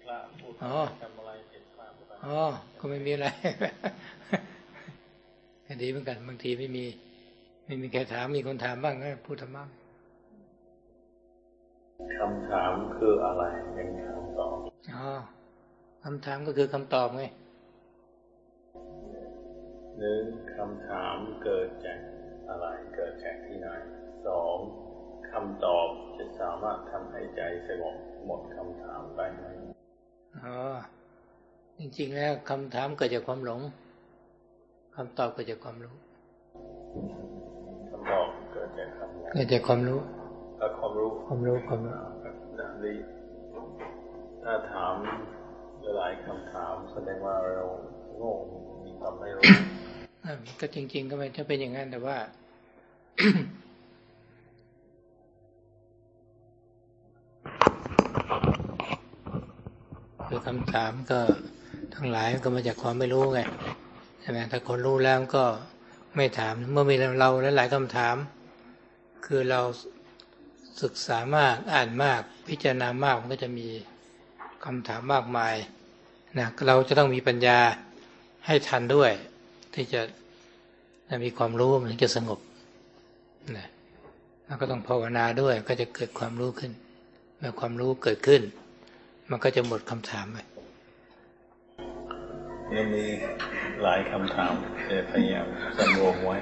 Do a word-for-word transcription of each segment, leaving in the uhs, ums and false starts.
ละพูดทำอะไรผิดพลาดไปอ๋อก็ไม่มีอะไรก็ดีเหมือนกันบางทีไม่มีไม่มีใครถามมีคนถามบ้างก็พูดทำบ้างคำถามคืออะไรเป็นคำตอบอ๋อคำถามก็คือคำตอบไงหนึ่งคำถามเกิดจากอะไรเกิดจากที่ไหนสองคำตอบจะสามารถทำให้ใจสงบหมดคำถามได้ไหมอ๋อจริงๆแล้วคำถามเกิดจากความหลงคำตอบเกิดจากความรู้คำตอบเกิดจากคำเกิดจากความรู้ความรู้ความรู้ความรู้นี่ถ้าถามหลายคำถามแสดงว่าเราโง่มีความไม่รู้ก็จริงๆก็ไม่จะเป็นอย่างนั้นแต่ว่า คือคำถามก็ทั้งหลายก็มาจากความไม่รู้ไงใช่ไหมถ้าคนรู้แล้วก็ไม่ถามเมื่อมีเราหลายๆคำถามคือเราศึกษามากอ่านมากพิจารณามากมันก็จะมีคำถามมากมายนะเราจะต้องมีปัญญาให้ทันด้วยที่จะมีความรู้มันจะสงบนะแล้วก็ต้องภาวนาด้วยก็จะเกิดความรู้ขึ้นเมื่อความรู้เกิดขึ้นมันก็จะหมดคำถามไปยังมีหลายคำถามแต่พยายามสำรวมไว้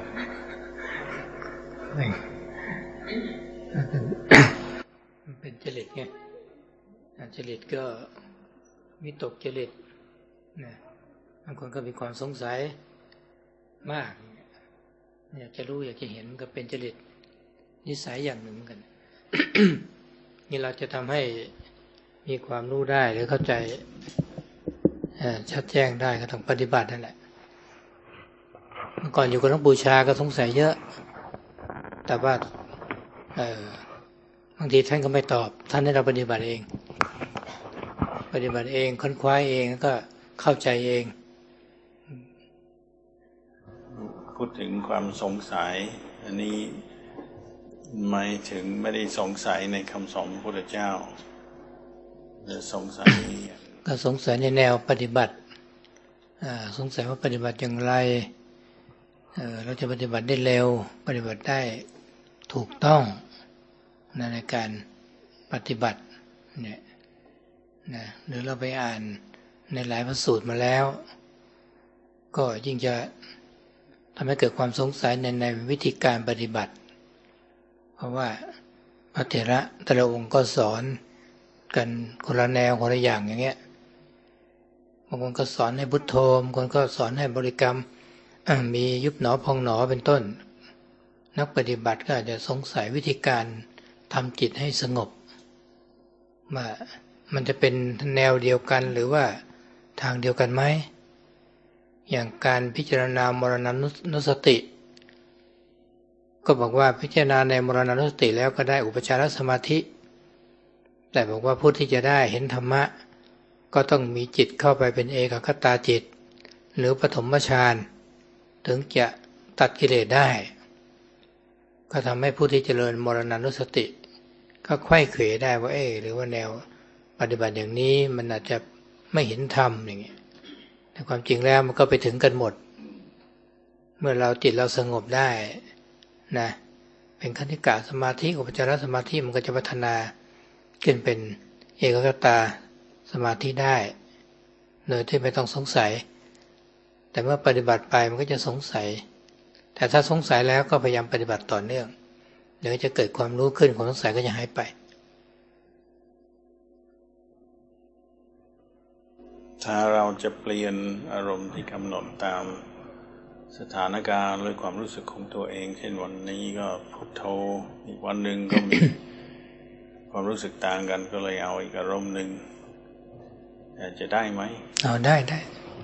มันเป็นจริตไงจริตก็มีตกจริตนะบางคนก็มีความสงสัยมากอยากจะรู้อยากจะเห็นก็เป็นจริตนิสัยอย่างหนึ่งเหมือนกัน นี่เราจะทำให้มีความรู้ได้หรือเข้าใจชัดแจ้งได้ก็ต้องปฏิบัตินั่นแหละเมื่อก่อนอยู่กับหลวงปู่ชาก็สงสัยเยอะแต่ว่าเออบางทีท่านก็ไม่ตอบท่านให้เราปฏิบัติเองปฏิบัติเองค้นคว้าเองแล้วก็เข้าใจเองพูดถึงความสงสัยอันนี้หมายถึงไม่ได้สงสัยในคำสอนพระพุทธเจ้าหรือสงสัยก็สงสัยในแนวปฏิบัติสงสัยว่าปฏิบัติอย่างไรเราจะปฏิบัติได้เร็วปฏิบัติได้ถูกต้องในการปฏิบัติเนี่ยนะหรือเราไปอ่านในหลายพระสูตรมาแล้วก็ยิ่งจะทำให้เกิดความสงสัยในในวิธีการปฏิบัติเพราะว่าพระเถระแต่ละองค์ก็สอนกันคนละแนวคนละอย่างอย่างเงี้ยบางคนก็สอนให้พุทโธบางคนก็สอนให้บริกรรมมียุบหนอพองหนอเป็นต้นนักปฏิบัติก็อาจจะสงสัยวิธีการทำจิตให้สงบว่ามันจะเป็นแนวเดียวกันหรือว่าทางเดียวกันไหมอย่างการพิจารณามรณานุสติก็บอกว่าพิจารณาในมรณานุสติแล้วก็ได้อุปจารสมาธิแต่บอกว่าผู้ที่จะได้เห็นธรรมะก็ต้องมีจิตเข้าไปเป็นเอกคตาจิตหรือปฐมฌานถึงจะตัดกิเลสได้ก็ทำให้ผู้ที่เจริญมรณานุสติก็ไขว้เขวได้ว่าเออหรือว่าแนวปฏิบัติอย่างนี้มันอาจจะไม่เห็นธรรมอย่างเงี้ยแต่ความจริงแล้วมันก็ไปถึงกันหมดเมื่อเราจิตเราสงบได้นะเป็นคณิกะสมาธิอุปจารสมาธิมันก็จะพัฒนาขึ้นเป็นเอกคตาสมาธิได้โดยที่ไม่ต้องสงสัยแต่เมื่อปฏิบัติไปมันก็จะสงสัยแต่ถ้าสงสัยแล้วก็พยายามปฏิบัติต่อเนื่องเดี๋ยวจะเกิดความรู้ขึ้นความสงสัยก็จะหายไปถ้าเราจะเปลี่ยนอารมณ์ที่กำหนดตามสถานการณ์หรือความรู้สึกของตัวเองเช่นวันนี้ก็พุทโธอีกวันหนึ่งก็มี ความรู้สึกต่างกันก็เลยเอาอีกอารมณ์หนึ่งจะได้ไหมเอาได้ได้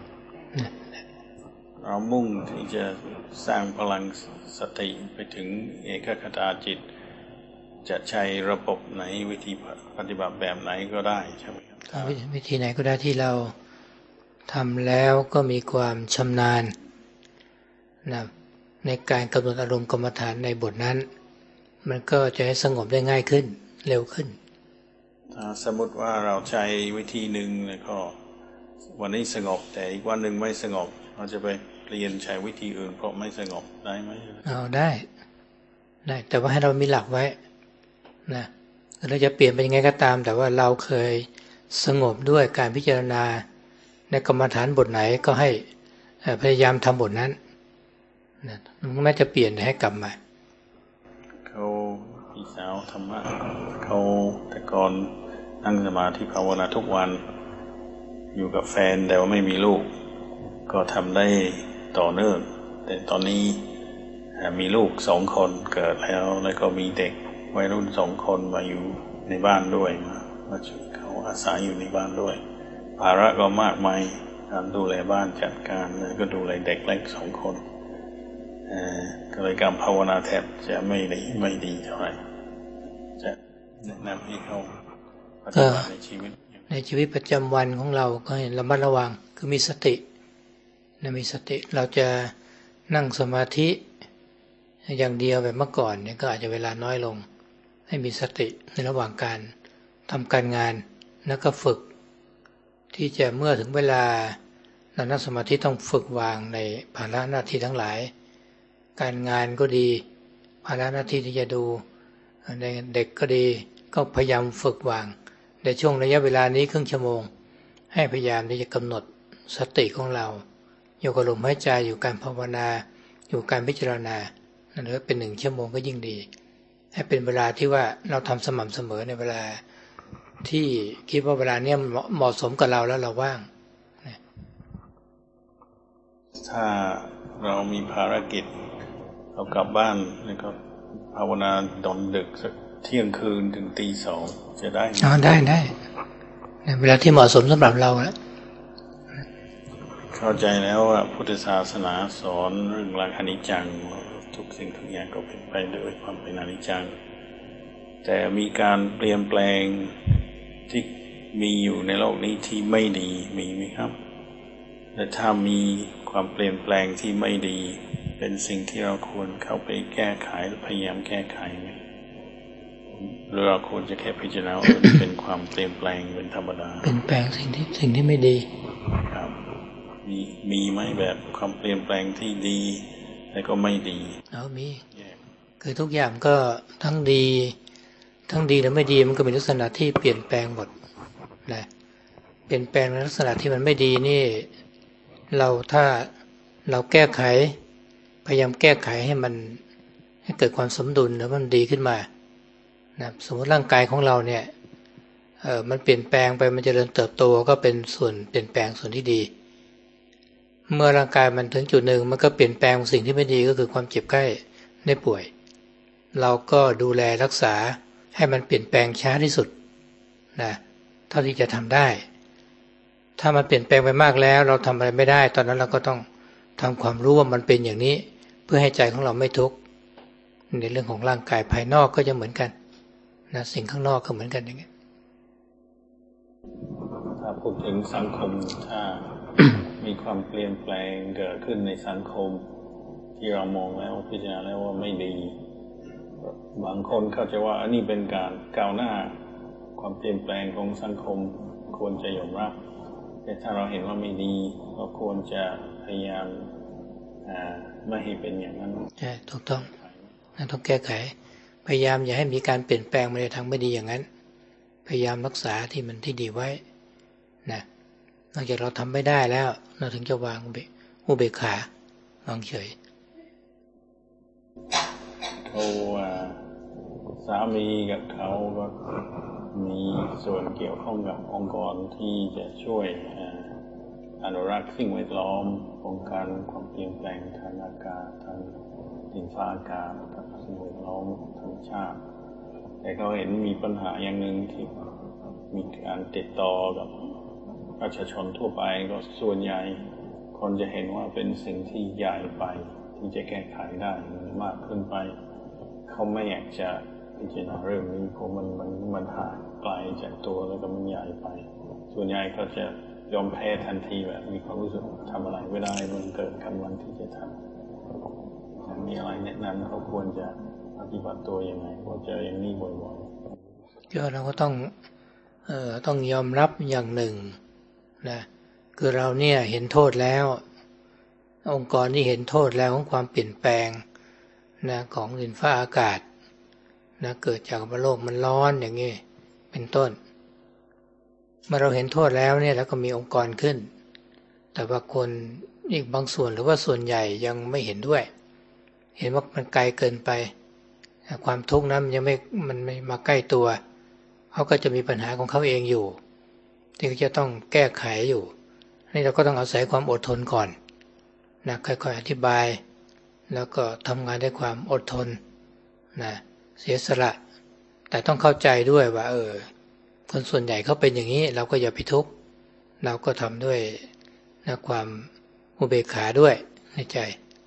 เรามุ่งที่จะสร้างพลังสติไปถึงเอกคตาจิตจะใช้ระบบไหนวิธีปฏิบัติแบบไหนก็ได้ใช่ไหมครับวิธีไหนก็ได้ที่เราทำแล้วก็มีความชำนาญนะในการกำหนดอารมณ์กรรมฐานในบทนั้นมันก็จะให้สงบได้ง่ายขึ้นเร็วขึ้นถ้าสมมติว่าเราใช้วิธีหนึ่งแล้วก็วันนี้สงบแต่อีกวันหนึ่งไม่สงบเราจะไปเปลี่ยนใช้วิธีอื่นเพราะไม่สงบได้ไหมเอาได้ได้แต่ว่าให้เรามีหลักไว้นะเราจะเปลี่ยนเป็นยังไงก็ตามแต่ว่าเราเคยสงบด้วยการพิจารณาในกรรมฐานบทไหนก็ให้พยายามทำบทนั้นนะแม้จะเปลี่ยนให้กลับมาเขาพี่สาวธรรมะเขาแต่ก่อนนั่งสมาธิภาวนาทุกวันอยู่กับแฟนแต่ว่าไม่มีลูกก็ทำได้ต่อเนื่องแต่ตอนนี้มีลูกสองคนเกิดแล้วแล้วก็มีเด็กวัยรุ่นสองคนมาอยู่ในบ้านด้วยมามาช่วยเขาอาศัยอยู่ในบ้านด้วยภาระก็มากมายการดูแลบ้านจัดการแล้วก็ดูแลเด็กเล็กสองคนก็เลยการภาวนาแทบจะไม่ดีไม่ดีเท่าไหร่จะแนะนำให้เขาปฏิบัติในชีวิตในชีวิตประจำวันของเราก็ให้ระมัดระวังคือมีสตินะมีสติเราจะนั่งสมาธิอย่างเดียวแบบเมื่อก่อนเนี่ยก็อาจจะเวลาน้อยลงให้มีสติในระหว่างการทำการงานแล้วก็ฝึกที่จะเมื่อถึงเวลาเรานั่งสมาธิต้องฝึกวางในภาระหน้าที่ทั้งหลายการงานก็ดีภาระหน้าที่ที่จะดูในเด็กก็ดีก็พยายามฝึกวางในช่วงระยะเวลานี้ครึ่งชั่วโมงให้พยายามที่จะกำหนดสติของเราอยู่กับลมหายใจอยู่การภาวนาอยู่การพิจารณานั่นถือเป็นหนึ่งชั่วโมงก็ยิ่งดีให้เป็นเวลาที่ว่าเราทำสม่ำเสมอในเวลาที่คิดว่าเวลาเนี้ยเหมาะสมกับเราแล้วเราว่างถ้าเรามีภารกิจเรากลับบ้านแล้วก็ภาวนาตอนดึกสักเที่ยงคืนถึงตีสองจะได้อ๋อได้ได้ในเวลาที่เหมาะสมสำหรับเราแล้วเข้าใจแล้วว่าพุทธศาสนาสอนเรื่องหลักอนิจจังทุกสิ่งทุกอย่างก็เป็นไปด้วยความเป็นอนิจจังแต่มีการเปลี่ยนแปลงที่มีอยู่ในโลกนี้ที่ไม่ดีมีไหมครับและถ้ามีความเปลี่ยนแปลงที่ไม่ดีเป็นสิ่งที่เราควรเข้าไปแก้ไขพยายามแก้ไขไหมหรือเราควรจะแค่พิจารณาว่าเป็นความเปลี่ยนแปลงเป็นธรรมดาเปลี่ยนแปลงสิ่งที่สิ่งที่ไม่ดีครับมีมีไหมแบบความเปลี่ยนแปลงที่ดีแล้วก็ไม่ดีเอามีคือทุกอย่างก็ทั้งดีทั้งดีและไม่ดีมันก็มีลักษณะที่เปลี่ยนแปลงหมดนะเปลี่ยนแปลงในลักษณะที่มันไม่ดีนี่เราถ้าเราแก้ไขพยายามแก้ไขให้มันให้เกิดความสมดุลแล้วมันดีขึ้นมานะสมมติร่างกายของเราเนี่ยเออมันเปลี่ยนแปลงไปมันเจริญเติบโตก็เป็นส่วนเปลี่ยนแปลงส่วนที่ดีเมื่อร่างกายมันถึงจุดหนึ่งมันก็เปลี่ยนแปลงสิ่งที่ไม่ดีก็คือความเจ็บไข้ได้ป่วยเราก็ดูแลรักษาให้มันเปลี่ยนแปลงช้าที่สุดนะเท่าที่จะทำได้ถ้ามันเปลี่ยนแปลงไปมากแล้วเราทำอะไรไม่ได้ตอนนั้นเราก็ต้องทำความรู้ว่ามันเป็นอย่างนี้เพื่อให้ใจของเราไม่ทุกข์ในเรื่องของร่างกายภายนอกก็จะเหมือนกันนะสิ่งข้างนอกก็เหมือนกันอย่างนี้ถ้าพูดถึงสังคมถ้า มีความเปลี่ยนแปลงเกิดขึ้นในสังคมที่เรามองแล้วพิจารณาแล้วว่าไม่ดีบางคนเข้าใจว่าอันนี้เป็นการก้าวหน้าความเปลี่ยนแปลงของสังคมควรจะยอมรับแต่ถ้าเราเห็นว่าไม่ดีก็ควรจะพยายามไม่ให้เป็นอย่างนั้นใช่ถูกต้องต้องแก้ไขพยายามอย่าให้มีการเปลี่ยนแปลงไปในทางไม่ดีอย่างนั้นพยายามรักษาที่มันที่ดีไว้นะนอกจากเราทำไม่ได้แล้วเราถึงจะวางอุเบกขาวางเฉยเขาสามีกับเขาก็มีส่วนเกี่ยวข้องกับองค์กรที่จะช่วยอนุรักษ์สิ่งแวดล้อมป้องกันความเปลี่ยนแปลงทางอากาศทางดินฟ้าอากาศสิ่งแวดล้อมธรรมชาติแต่เขาเห็นมีปัญหาอย่างหนึ่งที่มีการติดต่อกับประชาชนทั่วไปก็ส่วนใหญ่คนจะเห็นว่าเป็นสิ่งที่ใหญ่ไปที่จะแก้ไขได้มากขึ้นไปเขาไม่อยากจะพิจารณาเรื่องนี้เพราะมันมันมันห่างไกลจากตัวแล้วก็มันใหญ่ไปส่วนใหญ่ก็จะยอมแพ้ทันทีแบบมีความรู้สึกทำอะไรไม่ได้มันเกินกำลังที่จะทำมีอะไรแนะนำเขาควรจะปฏิบัติตัวยังไงพอเจออย่างนี้บ่อยๆก็เราก็ต้องเอ่อต้องยอมรับอย่างหนึ่งนะคือเราเนี่ยเห็นโทษแล้วองค์กรนี่เห็นโทษแล้วของความเปลี่ยนแปลงนะของดินฟ้าอากาศนะเกิดจากโลกมันร้อนอย่างนี้เป็นต้นเมื่อเราเห็นโทษแล้วเนี่ยแล้วก็มีองค์กรขึ้นแต่ว่าคนอีกบางส่วนหรือว่าส่วนใหญ่ยังไม่เห็นด้วยเห็นว่ามันไกลเกินไปความทุกข์นั้นมันยังไม่มันไม่มาใกล้ตัวเขาก็จะมีปัญหาของเขาเองอยู่ที่เขาจะต้องแก้ไขอยู่นี่เราก็ต้องอาศัยความอดทนก่อนนะค่อยๆอธิบายแล้วก็ทำงานด้วยความอดทนนะเสียสละแต่ต้องเข้าใจด้วยว่าเออคนส่วนใหญ่เขาเป็นอย่างนี้เราก็อย่าไปทุกข์เราก็ทำด้วยนะความอุเบกขาด้วยในใจ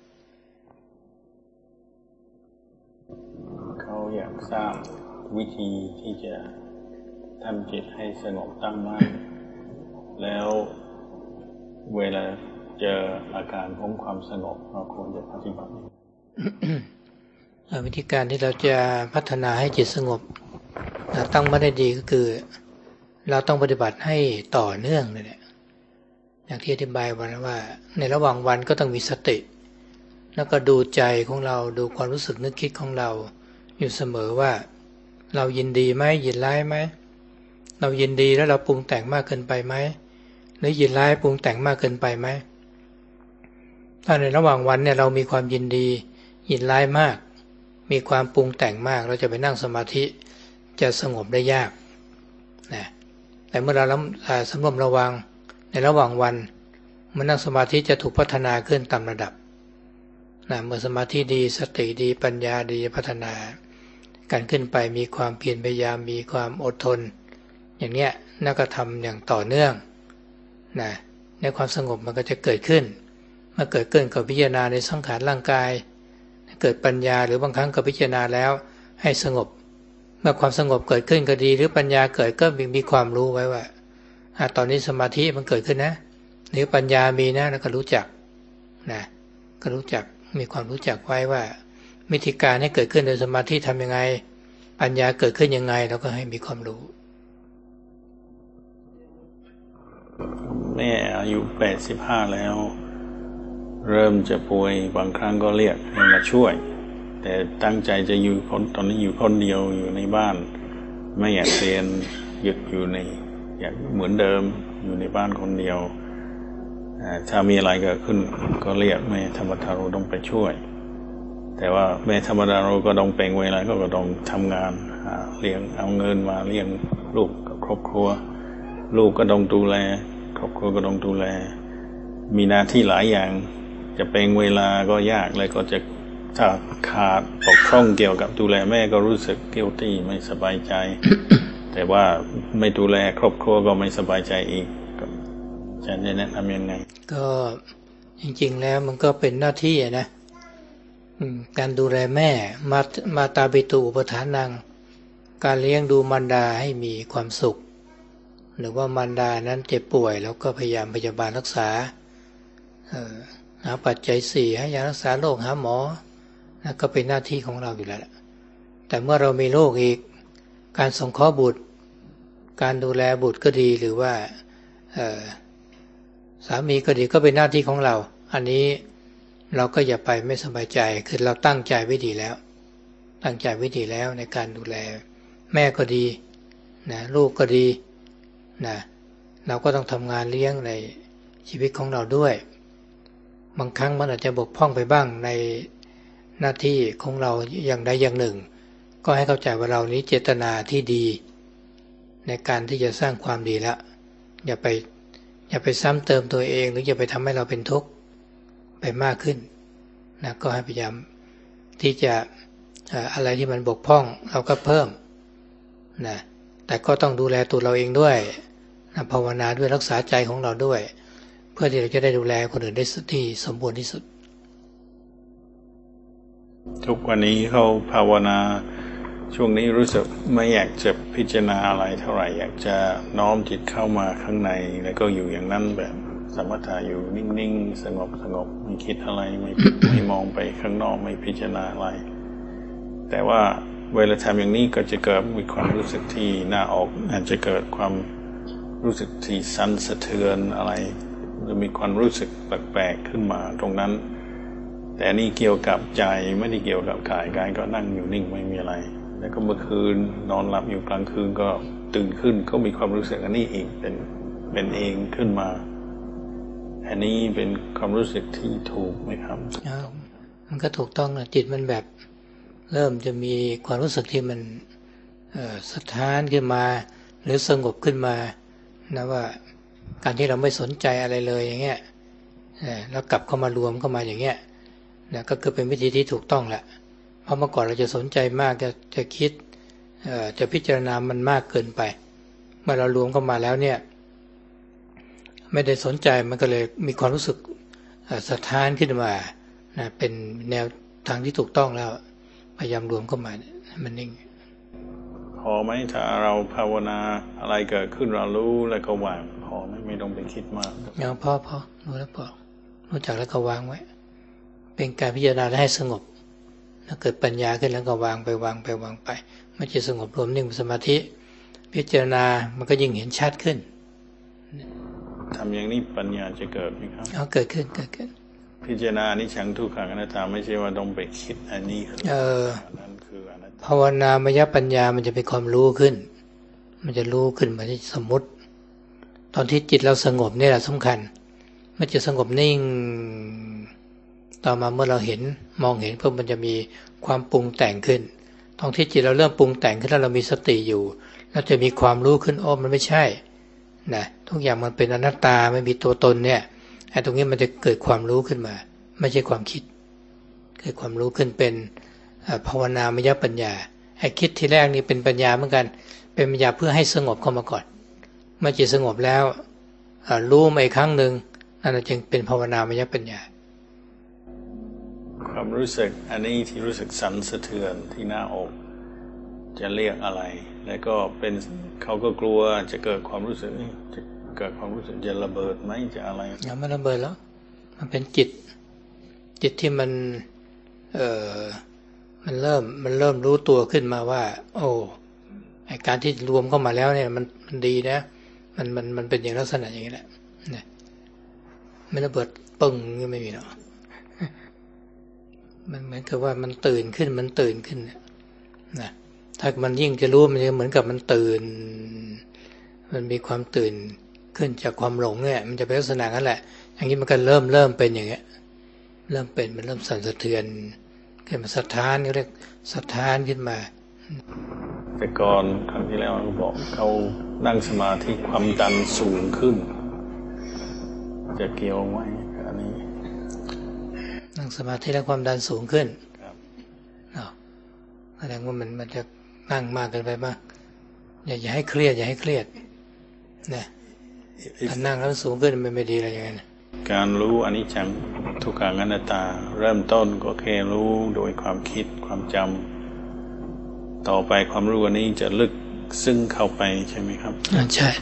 เขาอยากทราบวิธีที่จะทำจิตให้สงบตั้งมั่นแล้วเวลาเจออาการของความสงบเราควรจะปฏิบัติวิธีการที่เราจะพัฒนาให้จิตสงบตั้งมั่นได้ดีก็คือเราต้องปฏิบัติให้ต่อเนื่องเลยแหละอย่างที่อธิบายไว้ว่าในระหว่างวันก็ต้องมีสติแล้วก็ดูใจของเราดูความรู้สึกนึกคิดของเราอยู่เสมอว่าเรายินดีไหมยินร้ายไหมเรายินดีแล้วเราปรุงแต่งมากเกินไปไหมหรือยินร้ายปรุงแต่งมากเกินไปไหมถ้าในระหว่างวันเนี่ยเรามีความยินดียินร้ายมากมีความปรุงแต่งมากเราจะไปนั่งสมาธิจะสงบได้ยากนะแต่เมื่อเราสำรวมระวังในระหว่างวันเมื่อนั่งสมาธิจะถูกพัฒนาขึ้นตามระดับนะเมื่อสมาธิดีสติดีปัญญาดีพัฒนาการขึ้นไปมีความเพียรพยายามมีความอดทนอย่างเนี้ยน่าก็ทำอย่างต่อเนื่องนะในความสงบมันก็จะเกิดขึ้นเมื่อเกิดขึ้นก็พิจารณาในสังขารร่างกายเกิดปัญญาหรือบางครั้งก็พิจารณาแล้วให้สงบเมื่อความสงบเกิดขึ้นก็ดีหรือปัญญาเกิดก็มีมีความรู้ไว้ว่าตอนนี้สมาธิมันเกิดขึ้นนะหรือปัญญามีนะแล้วก็รู้จักนะก็รู้จักมีความรู้จักไว้ว่าวิธีการให้เกิดขึ้นโดยสมาธิทำยังไงปัญญาเกิดขึ้นยังไงแล้วก็ให้มีความรู้แม่อายุแปดสิบห้าแล้วเริ่มจะป่วยบางครั้งก็เรียกให้มาช่วยแต่ตั้งใจจะอยู่คนตอนนี้อยู่คนเดียวอยู่ในบ้านไม่อยากเรียนหยุดอยู่ในอยากเหมือนเดิมอยู่ในบ้านคนเดียวถ้ามีอะไรเกิดขึ้นก็เรียกแม่ธรรมดาเราต้องไปช่วยแต่ว่าแม่ธรรมดาเราก็ต้องแบ่งเวลาก็ต้องทำงานเลี้ยงเอาเงินมาเลี้ยงลูกกับครอบครัวลูกก็ต้องดูแลครอบครัวก็ต้องดูแลมีหน้าที่หลายอย่างจะแบ่งเวลาก็ยากเลยก็จะถ้าขาดบกพร่องเกี่ยวกับดูแลแม่ก็รู้สึก guilty ไม่สบายใจ แต่ว่าไม่ดูแลครอบครัวก็ไม่สบายใจอีกจะแนะนำยังไงก็จริงๆแล้วมันก็เป็นหน้าที่นะการดูแลแม่มามาตาปิตุอุปทานังการเลี้ยงดูมารดาให้มีความสุขหรือว่ามารดานั้นเจ็บป่วยแล้วก็พยายามพยาบาลรักษาหาปัจจัยสี่ให้ยารักษาโรคหาหมอนะก็เป็นหน้าที่ของเราอยู่แล้วแต่เมื่อเรามีลูกอีกการสงเคราะห์บุตรการดูแลบุตรก็ดีหรือว่าสามีก็ดีก็เป็นหน้าที่ของเราอันนี้เราก็อย่าไปไม่สบายใจคือเราตั้งใจไว้ดีแล้วตั้งใจไว้ดีแล้วในการดูแลแม่ก็ดีนะลูกก็ดีนะเราก็ต้องทำงานเลี้ยงในชีวิตของเราด้วยบางครั้งมันอาจจะบกพร่องไปบ้างในหน้าที่ของเราอย่างใดอย่างหนึ่งก็ให้เข้าใจว่าเรานี้เจตนาที่ดีในการที่จะสร้างความดีแล้วอย่าไปอย่าไปซ้ำเติมตัวเองหรืออย่าไปทำให้เราเป็นทุกข์ไปมากขึ้นนะก็ให้พยายามที่จะอะไรที่มันบกพร่องเราก็เพิ่มนะแต่ก็ต้องดูแลตัวเราเองด้วยนะภาวนาด้วยรักษาใจของเราด้วยเพื่อที่เราจะได้ดูแลคนอื่นได้ที่สมบูรณ์ที่สุดทุกวันนี้เขาภาวนาช่วงนี้รู้สึกไม่อยากจะพิจารณาอะไรเท่าไหร่อยากจะน้อมจิตเข้ามาข้างในแล้วก็อยู่อย่างนั้นแบบสมถะอยู่นิ่งๆสงบสงบไม่คิดอะไรไม่ไม่มองไปข้างนอกไม่พิจารณาอะไรแต่ว่าเวลาทำอย่างนี้ก็จะเกิดมีความรู้สึกที่หน้าอกอาจจะเกิดความรู้สึกที่สั่นสะเทือนอะไรหรือมีความรู้สึกแปลกๆขึ้นมาตรงนั้นแต่นี่เกี่ยวกับใจไม่ได้เกี่ยวกับกายกายก็นั่งอยู่นิ่งไม่มีอะไรแล้วก็เมื่อคืนนอนหลับอยู่กลางคืนก็ตื่นขึ้นก็มีความรู้สึกอันนี้อีกเป็นเป็นเองขึ้นมาอันนี้เป็นความรู้สึกที่ถูกไหมครับมันก็ถูกต้องนะจิตมันแบบเริ่มจะมีความรู้สึกที่มันสะท้านขึ้นมาหรือสงบขึ้นมานะว่าการที่เราไม่สนใจอะไรเลยอย่างเงี้ยแล้วกลับเข้ามารวมเข้ามาอย่างเงี้ยนะก็คือเป็นวิธีที่ถูกต้องแหละเพราะเมื่อก่อนเราจะสนใจมากจะจะคิดจะพิจารณามันมากเกินไปเมื่อเรารวมเข้ามาแล้วเนี่ยไม่ได้สนใจมันก็เลยมีความรู้สึกสะท้านขึ้นมานะเป็นแนวทางที่ถูกต้องแล้วพยายามรวมเข้ามามันนิ่งพอไหมถ้าเราภาวนาอะไรเกิดขึ้นเรารู้แล้วก็วางพอไหมไม่ต้องไปคิดมากอย่างพอพอรู้แล้วพอรู้จักแล้วก็วางไว้เป็นการพิจารณาให้สงบถ้าเกิดปัญญาขึ้นแล้วก็วางไปวางไปวางไปเมื่อจิตสงบรวมนิ่งเป็นสมาธิพิจารณามันก็ยิ่งเห็นชัดขึ้นทำอย่างนี้ปัญญาจะเกิดไหมครับอ๋อเกิดขึ้นเกิดขึ้นพิจารณาอนิจจังทุกขังอนัตตาไม่ใช่ว่าต้องไปคิดอันนี้เออนั่นคืออนัตตาภาวนามยปัญญามันจะเป็นความรู้ขึ้นมันจะรู้ขึ้นมาที่สมมุติตอนที่จิตเราสงบนี่แหละสำคัญเมื่อจิตสงบนิ่งต่อมาเมื่อเราเห็นมองเห็นเพิ่มมันจะมีความปรุงแต่งขึ้นตอนที่จิตเราเริ่มปรุงแต่งขึ้นแล้วเรามีสติอยู่เราจะมีความรู้ขึ้นอ้อมันไม่ใช่นะทุกอย่างมันเป็นอนัตตาไม่มีตัวตนเนี่ยไอ้ตรงนี้มันจะเกิดความรู้ขึ้นมาไม่ใช่ความคิดเกิดความรู้ขึ้นเป็นภาวนามยปัญญาไอ้คิดทีแรกนี่เป็นปัญญาเหมือนกันเป็นปัญญาเพื่อให้สงบเข้ามาก่อนเมื่อจิตสงบแล้วรู้มาอีกครั้งหนึ่งนั่นจึงเป็นภาวนามยปัญญาความรู้สึกอันนี้ที่รู้สึกสั่นสะเทือนที่หน้าอกจะเรียกอะไรแล้วก็เป็นเขาก็กลัวจะเกิดความรู้สึกจะเกิดความรู้สึกจะระเบิดไหมจะอะไรยังไม่ระเบิดแล้วมันเป็นจิตจิตที่มันเอ่อมันเริ่มมันเริ่มรู้ตัวขึ้นมาว่าโอ้ไอการที่รวมเข้ามาแล้วเนี่ยมันมันดีนะมันมันมันเป็นอย่างลักษณะอย่างนี้แหละเนี่ยไม่ระเบิดปึ้งก็ไม่มีหรอกมันเหมือนกับว่ามันตื่นขึ้นมันตื่นขึ้นนะถ้ามันยิ่งจะรู้มันจะเหมือนกับมันตื่นมันมีความตื่นขึ้นจากความหลงเนี่ยมันจะเป็นลักษณะนั้นแหละอย่างนี้มันก็เริ่มเริ่มเป็นอย่างเงี้ยเริ่มเป็นมันเริ่มสั่นสะเทือนขึ้นมาสะท้านเขาเรียกสะท้านขึ้นมาแต่ก่อนครั้งที่แล้วเขาบอกเขานั่งสมาธิความดันสูงขึ้นจะเกี่ยวไหมอันนี้นั่งสมาธิแล้วความดันสูงขึ้นครับอ๋อแสดงว่ามันมันจะนั่งมากเกินไปบ้างอย่าอย่าให้เครียดอย่าให้เครียดนะถ้านั่งแล้วสูงขึ้นมันไม่ดีอะไรอย่างนั้นการรู้อนิจจังทุกขังอนัตตาเริ่มต้นก็แค่รู้โดยความคิดความจำต่อไปความรู้อันนี้จะลึกซึ้งเข้าไปใช่ไหมครับใช่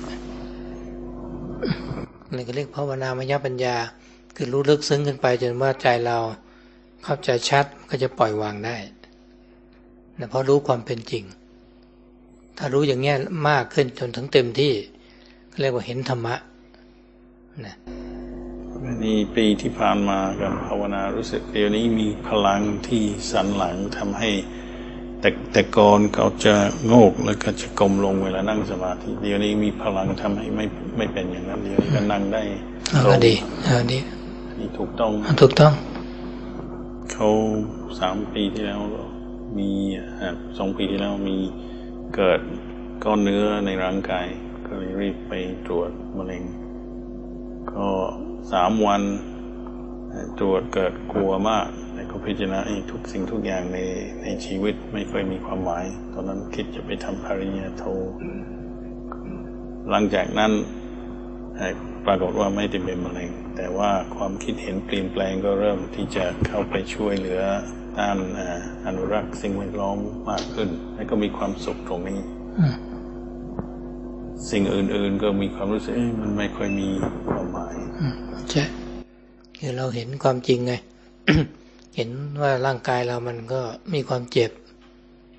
นี่ก็เรียกภาวนามยปัญญาคือรู้ลึกซึ้งขึ้นไปจนว่าใจเราเข้าใจชัดก็จะปล่อยวางได้นะเพราะรู้ความเป็นจริงถ้ารู้อย่างเงี้ยมากขึ้นจนถึงเต็มที่เรียกว่าเห็นธรรมะนะนี่ปีที่ผ่านมากับภาวนารู้สึกเดี๋ยวนี้มีพลังที่สันหลังทำให้แต่แต่ก่อนเขาจะโงกแล้วก็จะกลมลงเวลานั่งสมาธิเดี๋ยวนี้มีพลังทำให้ไม่ไม่เป็นอย่างนั้นเดี๋ยวนี้ก็นั่งได้ตรงดีดีนี่ถูกต้องถูกต้องเขาสามปีที่แล้วมีสองปีที่แล้วมีเกิดก้อนเนื้อในร่างกายก็เลยรีบไปตรวจมะเร็งก็สามวันตรวจเกิดกลัวมากแต่ก็พิจารณาทุกสิ่งทุกอย่างในในชีวิตไม่ค่อยมีความหมายตอนนั้นคิดจะไปทำปริญญาโทหลังจากนั้นปรากฏว่าไม่ได้เป็นมะเร็งแต่ว่าความคิดเห็นเปลี่ยนแปลงก็เริ่มที่จะเข้าไปช่วยเหลือด้านอนุรักษ์สิ่งแวดล้อมมากขึ้นและก็มีความสุขตรงนี้สิ่งอื่นๆก็มีความรู้สึกมันไม่ค่อยมีความหมายใช่คือเราเห็นความจริงไง เห็นว่าร่างกายเรามันก็มีความเจ็บ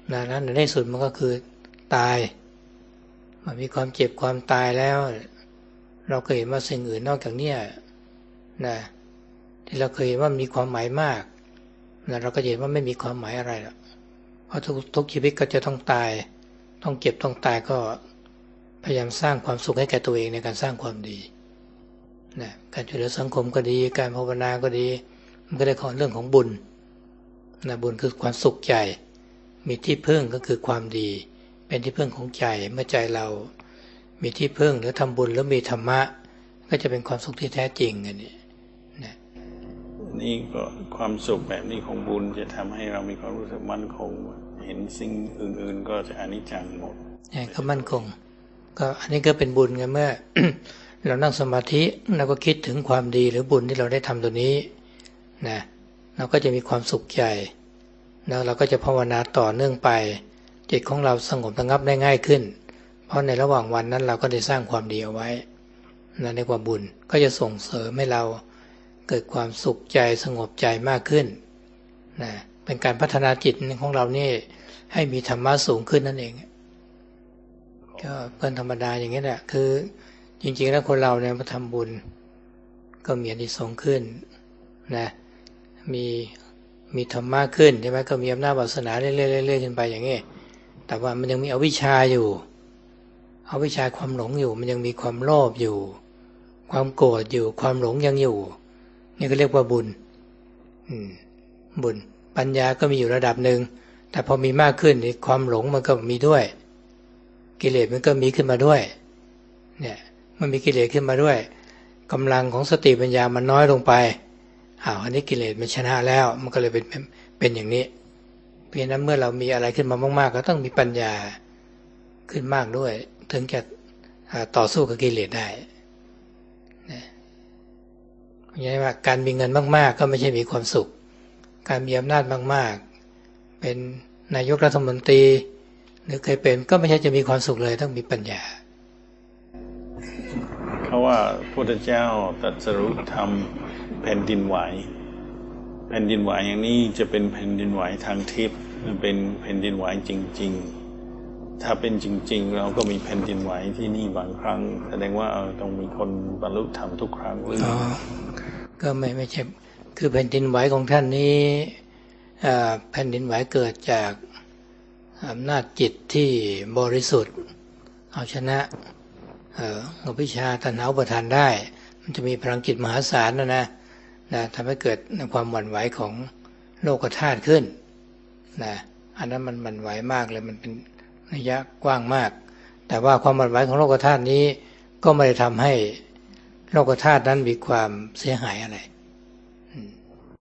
นะนั้นในที่สุดมันก็คือตายมันมีความเจ็บความตายแล้วเราเคยเห็นว่าสิ่งอื่นนอกจากเนี้ยนะที่เราเคยเห็นว่ามีความหมายมากนะเราก็เห็นว่าไม่มีความหมายอะไรหรอกเพราะทุกทุกชีวิตก็จะต้องตายต้องเจ็บต้องตายก็พยายามสร้างความสุขให้แก่ตัวเองในการสร้างความดีนะการช่วยเหลือสังคมก็ดีการภาวนาก็ดีมันก็ได้ข้อเรื่องของบุญนะบุญคือความสุขใจมีที่พึ่งก็คือความดีเป็นที่พึ่งของใจเมื่อใจเรามีที่พึ่งหรือทำบุญแล้วมีธรรมะก็จะเป็นความสุขที่แท้จริงอันนี้นะนี่ก็ความสุขแบบนี้ของบุญจะทำให้เรามีความรู้สึกมั่นคงเห็นสิ่งอื่นๆก็จะอนิจจังหมดก็มั่นคงก็อันนี้ก็เป็นบุญไงเมื่อ เรานั่งสมาธิเราก็คิดถึงความดีหรือบุญที่เราได้ทำตัวนี้นะเราก็จะมีความสุขใจแล้วเราก็จะภาวนาต่อเนื่องไปจิตของเราสงบระงับได้ง่ายขึ้นเพราะในระหว่างวันนั้นเราก็ได้สร้างความดีเอาไว้นะในความบุญก็จะส่งเสริมให้เราเกิดความสุขใจสงบใจมากขึ้นนะเป็นการพัฒนาจิตของเรานี่ให้มีธรรมะสูงขึ้นนั่นเองก็เป็นธรรมดาอย่างนี้แหละคือจริงๆแล้วคนเราเนี่ยมาทำบุญก็มีอานิสงส์ขึ้นนะมีมีธรรมะขึ้นใช่ไหมก็มีอำนาจวาสนาเรื่อยๆเรื่อยๆขึ้นไปอย่างนี้แต่ว่ามันยังมีอวิชชาอยู่อวิชชาความหลงอยู่มันยังมีความโลภอยู่ความโกรธอยู่ความหลงยังอยู่นี่ก็เรียกว่าบุญอืมบุญปัญญาก็มีอยู่ระดับหนึ่งแต่พอมีมากขึ้นนี่ความหลงมันก็มีด้วยกิเลสมันก็มีขึ้นมาด้วยเนี่ยมันมีกิเลสขึ้นมาด้วยกำลังของสติปัญญามันน้อยลงไปอ้าวอันนี้กิเลสมันชนะแล้วมันก็เลยเป็นเป็นอย่างนี้เพราะฉะนั้นเมื่อเรามีอะไรขึ้นมามากๆก็ต้องมีปัญญาขึ้นมากด้วยถึงจะต่อสู้กับกิเลสได้นะอย่างนี้ว่าการมีเงินมากๆก็ไม่ใช่มีความสุขการมีอำนาจมากๆเป็นนายกรัฐมนตรีหรือเคยเป็นก็ไม่ใช่จะมีความสุขเลยต้องมีปัญญาเขาว่าพระพุทธเจ้าตรัสรู้ธรรมแผ่นดินไหวแผ่นดินไหวอย่างนี้จะเป็นแผ่นดินไหวทางทิพย์เป็นแผ่นดินไหวจริงๆถ้าเป็นจริงๆเราก็มีแผ่นดินไหวที่นี่บางครั้งแสดงว่าต้องมีคนบรรลุธรรมทุกครั้งหรืออ๋อก็ไม่ไม่ใช่คือแผ่นดินไหวของท่านนี้แผ่นดินไหวเกิดจากอำนาจจิตที่บริสุทธิ์เอาชนะอวิชชาตัณหาอุปาทานได้มันจะมีพลังจิตมหาศาลนะนะนะทำให้เกิดความหวั่นไหวของโลกธาตุขึ้นนะอันนั้นมันหวั่นไหวมากเลยมันเป็นระยะกว้างมากแต่ว่าความหวั่นไหวของโลกธาตุนี้ก็ไม่ได้ทำให้โลกธาตุนั้นมีความเสียหายอะไร